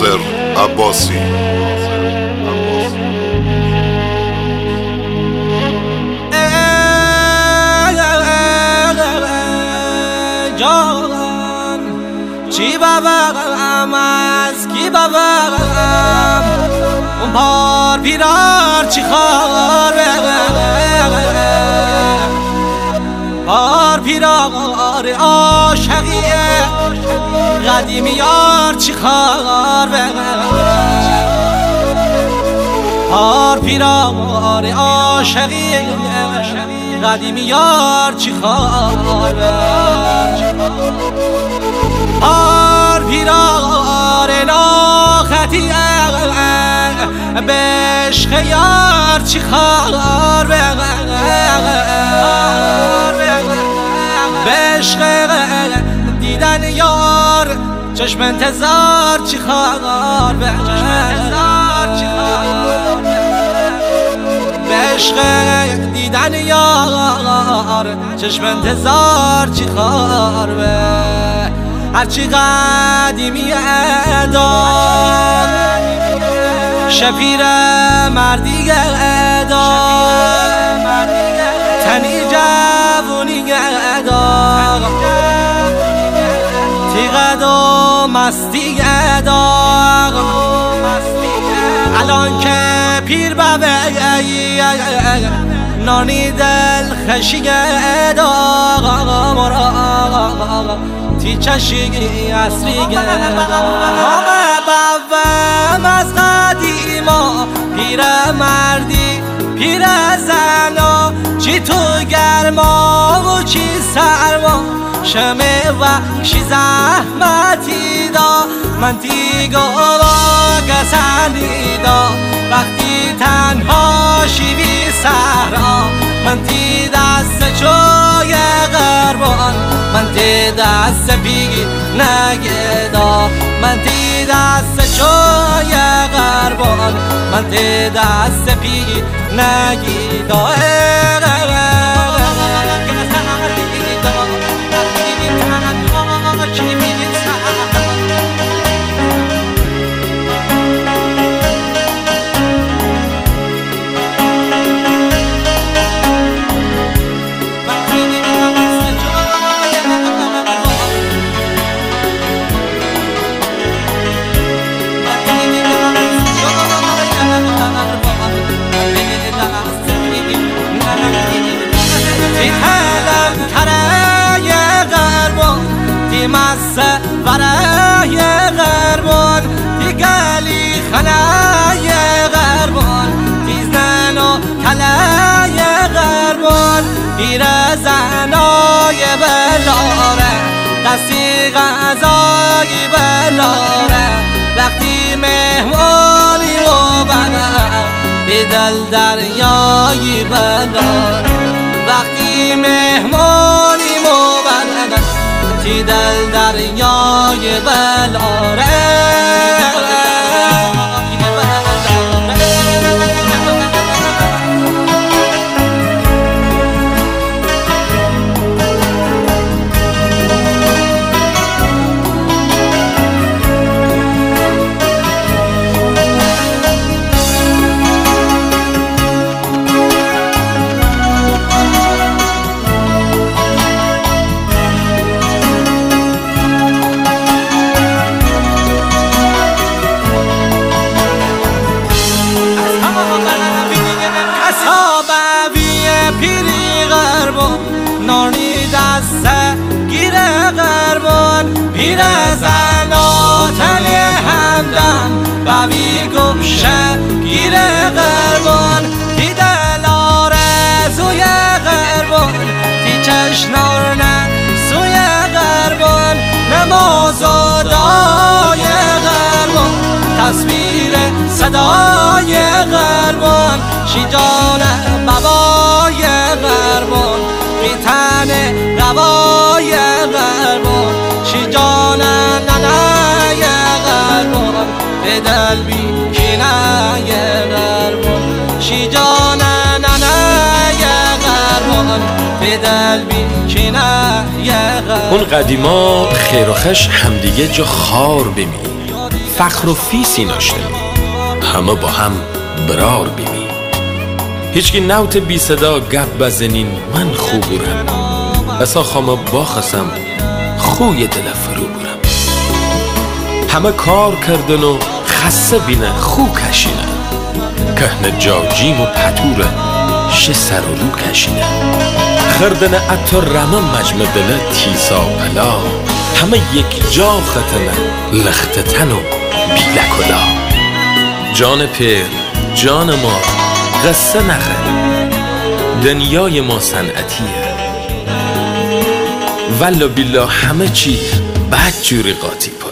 ناظر عباسی. جان چی بابم از کی بابم اون پار پیرار چی خار پار پیرار عاشقیه قدیمی یار چی خار پار پیرار عاشقیه قدیمی یار چی خار پار پیرار ناخطی به عشق یار چی خار به عشق دیدن یار چشم انتظار چی خار به عشق دیدن یار چشم انتظار چی خار به هرچی قدیمی ادام شفیر مردی ادام تنی جوونی ادام تیغد و مستی ادام الان که پیر بابه نانی دل خشی ادام تی چشی اصری همه بابم از قدیما پیر مردی پیر زنا چی تو گرما و چی سرما شمه و چی زحمتی دا من تیگو کسانی دا وقتی تنها شیوی سهرا من تی دست چوی غربان من تی دست پیگی نگدا من تی دست چوی غربان من تی دست پیگی نگدا مسه برای غربان دی گلی خنای غربان دی زن و کلای غربان پیر زنای بلاره دستی غذای بلاره وقتی مهمانی و بلاره بی دل دریای بلاره وقتی مهمانی و بلاره تی دل دریای بلاره نانی دست گیر غربان پیر زنا تل همدم بوی گوشه گیر غربان تی دل آرزوی غربان تی چشنار نه سوی غربان نماز و دعای غربان تصویر صدای غربان شیجان بابای غربان تن روای غربان شی جان ننای غربان به دل بی کنای غربان شی جان ننای غربان به دل بی کنای غربان اون قدیما خیر و خش همدیگه جا خار بمی فخر و فیسی ناشتمی، همه با هم برار بیمی. هیچکی نوت بی صدا گپ بزنین من خوب برم، بسا خامه باخسم خوی دل فرو برم. همه کار کردن و خسته بینه خو کشینه، کهنه جاجیم و پتوره شه سر و رو کشینه. خردن اتو رمه مجمع دل تیسا پلا، همه یک جا ختنه لختتن و بیلکلا. جان پیر جان ما قصه نخه، دنیای ما صنعتیه، والله بالله همه چی بد جوری قاطی.